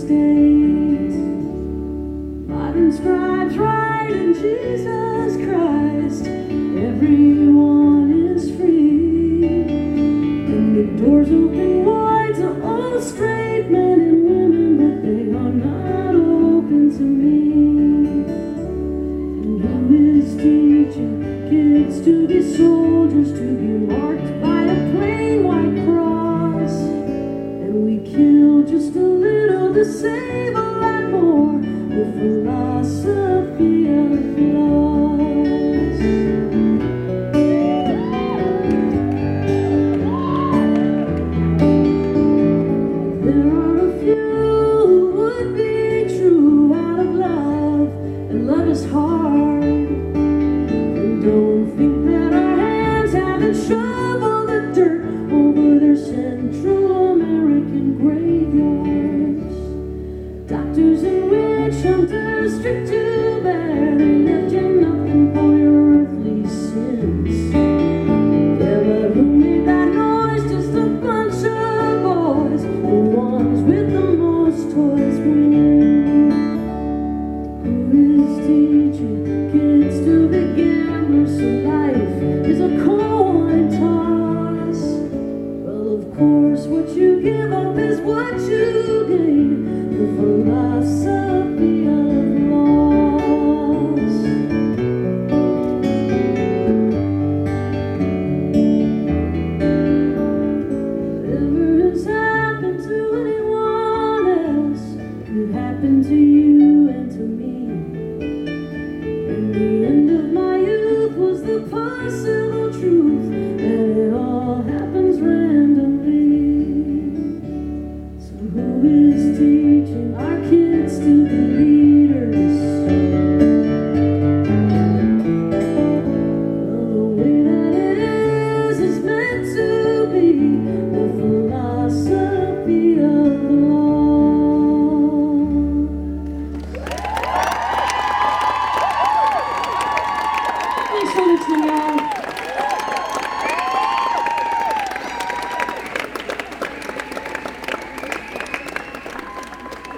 state. Modern scribes write in Jesus Christ, everyone is free. And the doors open wide to all straight men and women, but they are not open to me. And who is teaching kids to be soldiers, to be marked by a plain white cross? And we kill just a little to save a lot more, the philosophy of loss. There are a few who would be true out of love, and love is hard. And don't think that our hands haven't shoveled the dirt over their Central American graveyards. Doctors and witch hunters stripped to bare, they left you nothing for your earthly sins. Yeah, but who made that noise? Just a bunch of boys. The ones with the most toys win. Who is teaching kids to be gamblers so life is a coin toss? Well, of course, what you give up is what you gain.